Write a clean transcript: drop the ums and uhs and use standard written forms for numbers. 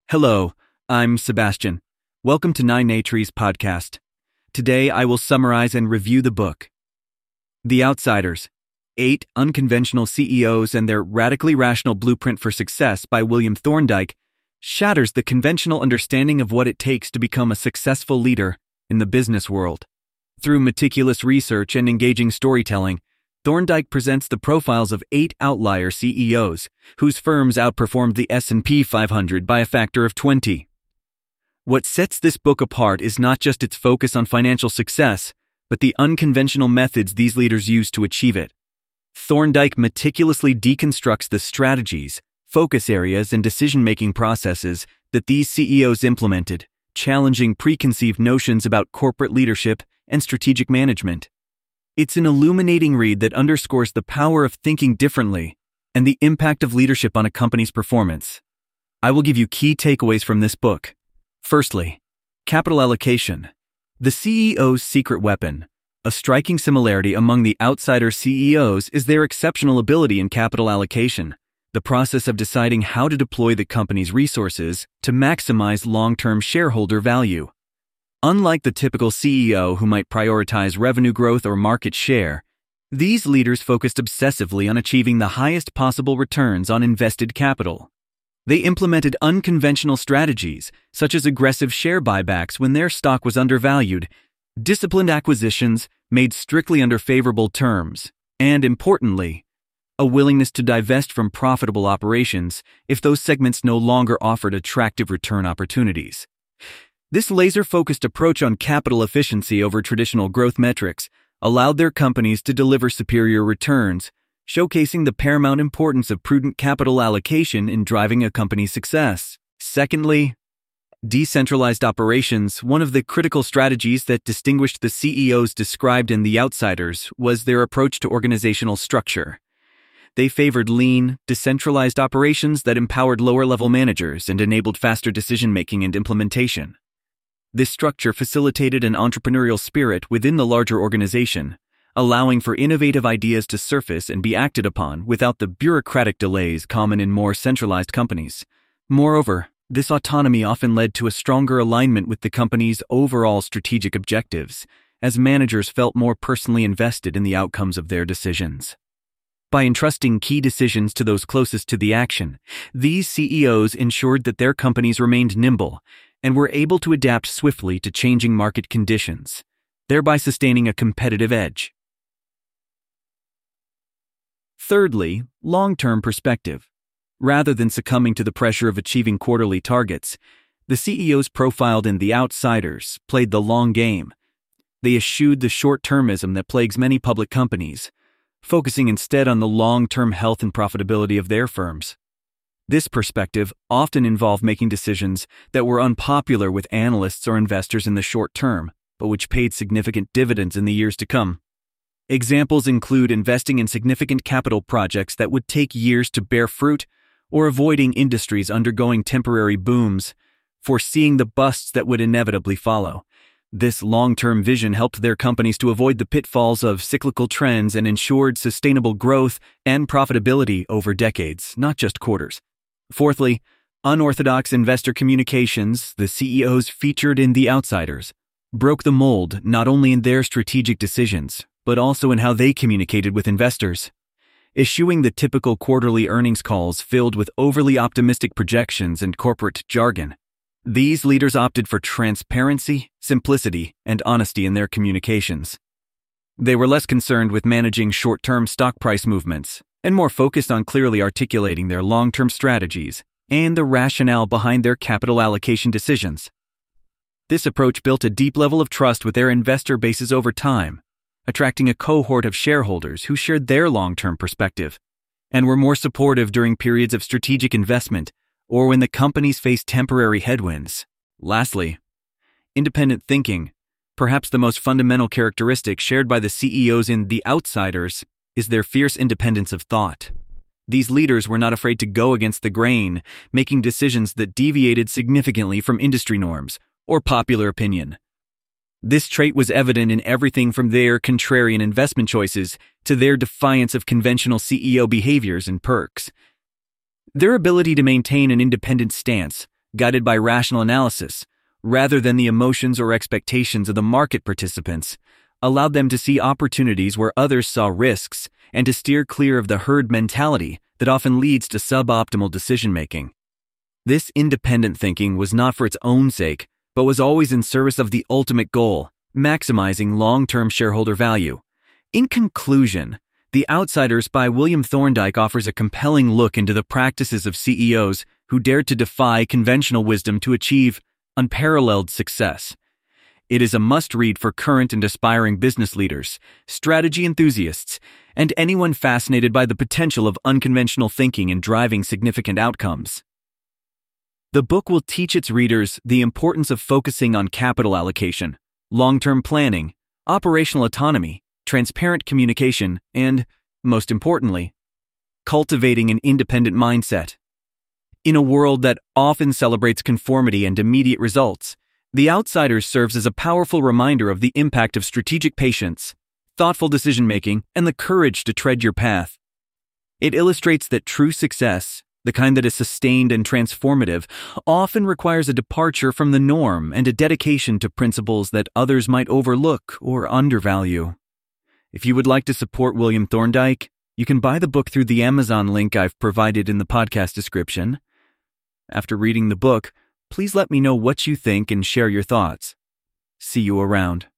Hello, I'm Sebastian. Welcome to 9atrees podcast. Today I will summarize and review the book, The Outsiders, 8 Unconventional CEOs and Their Radically Rational Blueprint for Success by William Thorndike, shatters the conventional understanding of what it takes to become a successful leader in the business world. Through meticulous research and engaging storytelling, Thorndike presents the profiles of 8 outlier CEOs whose firms outperformed the S&P 500 by a factor of 20. What sets this book apart is not just its focus on financial success, but the unconventional methods these leaders use to achieve it. Thorndike meticulously deconstructs the strategies, focus areas, and decision-making processes that these CEOs implemented, challenging preconceived notions about corporate leadership and strategic management. It's an illuminating read that underscores the power of thinking differently and the impact of leadership on a company's performance. I will give you key takeaways from this book. Firstly, capital allocation. The CEO's secret weapon. A striking similarity among the outsider CEOs is their exceptional ability in capital allocation, the process of deciding how to deploy the company's resources to maximize long-term shareholder value. Unlike the typical CEO who might prioritize revenue growth or market share, these leaders focused obsessively on achieving the highest possible returns on invested capital. They implemented unconventional strategies, such as aggressive share buybacks when their stock was undervalued, disciplined acquisitions made strictly under favorable terms, and, importantly, a willingness to divest from profitable operations if those segments no longer offered attractive return opportunities. This laser-focused approach on capital efficiency over traditional growth metrics allowed their companies to deliver superior returns, showcasing the paramount importance of prudent capital allocation in driving a company's success. Secondly, decentralized operations. One of the critical strategies that distinguished the CEOs described in The Outsiders was their approach to organizational structure. They favored lean, decentralized operations that empowered lower-level managers and enabled faster decision-making and implementation. This structure facilitated an entrepreneurial spirit within the larger organization, allowing for innovative ideas to surface and be acted upon without the bureaucratic delays common in more centralized companies. Moreover, this autonomy often led to a stronger alignment with the company's overall strategic objectives, as managers felt more personally invested in the outcomes of their decisions. By entrusting key decisions to those closest to the action, these CEOs ensured that their companies remained nimble and were able to adapt swiftly to changing market conditions, thereby sustaining a competitive edge. Thirdly, long-term perspective. Rather than succumbing to the pressure of achieving quarterly targets, the CEOs profiled in The Outsiders played the long game. They eschewed the short-termism that plagues many public companies, focusing instead on the long-term health and profitability of their firms. This perspective often involved making decisions that were unpopular with analysts or investors in the short term, but which paid significant dividends in the years to come. Examples include investing in significant capital projects that would take years to bear fruit, or avoiding industries undergoing temporary booms, foreseeing the busts that would inevitably follow. This long-term vision helped their companies to avoid the pitfalls of cyclical trends and ensured sustainable growth and profitability over decades, not just quarters. Fourthly, unorthodox investor communications. The CEOs featured in The Outsiders broke the mold not only in their strategic decisions, but also in how they communicated with investors. Eschewing the typical quarterly earnings calls filled with overly optimistic projections and corporate jargon, these leaders opted for transparency, simplicity, and honesty in their communications. They were less concerned with managing short-term stock price movements and more focused on clearly articulating their long-term strategies and the rationale behind their capital allocation decisions. This approach built a deep level of trust with their investor bases over time, attracting a cohort of shareholders who shared their long-term perspective and were more supportive during periods of strategic investment or when the companies faced temporary headwinds. Lastly, independent thinking. Perhaps the most fundamental characteristic shared by the CEOs in The Outsiders is their fierce independence of thought. These leaders were not afraid to go against the grain, making decisions that deviated significantly from industry norms or popular opinion. This trait was evident in everything from their contrarian investment choices to their defiance of conventional CEO behaviors and perks. Their ability to maintain an independent stance, guided by rational analysis, rather than the emotions or expectations of the market participants, allowed them to see opportunities where others saw risks and to steer clear of the herd mentality that often leads to suboptimal decision-making. This independent thinking was not for its own sake, but was always in service of the ultimate goal, maximizing long-term shareholder value. In conclusion, The Outsiders by William Thorndike offers a compelling look into the practices of CEOs who dared to defy conventional wisdom to achieve unparalleled success. It is a must-read for current and aspiring business leaders, strategy enthusiasts, and anyone fascinated by the potential of unconventional thinking in driving significant outcomes. The book will teach its readers the importance of focusing on capital allocation, long-term planning, operational autonomy, transparent communication, and, most importantly, cultivating an independent mindset. In a world that often celebrates conformity and immediate results, The Outsiders serves as a powerful reminder of the impact of strategic patience, thoughtful decision-making, and the courage to tread your path. It illustrates that true success, the kind that is sustained and transformative, often requires a departure from the norm and a dedication to principles that others might overlook or undervalue. If you would like to support William Thorndike, you can buy the book through the Amazon link I've provided in the podcast description. After reading the book, please let me know what you think and share your thoughts. See you around.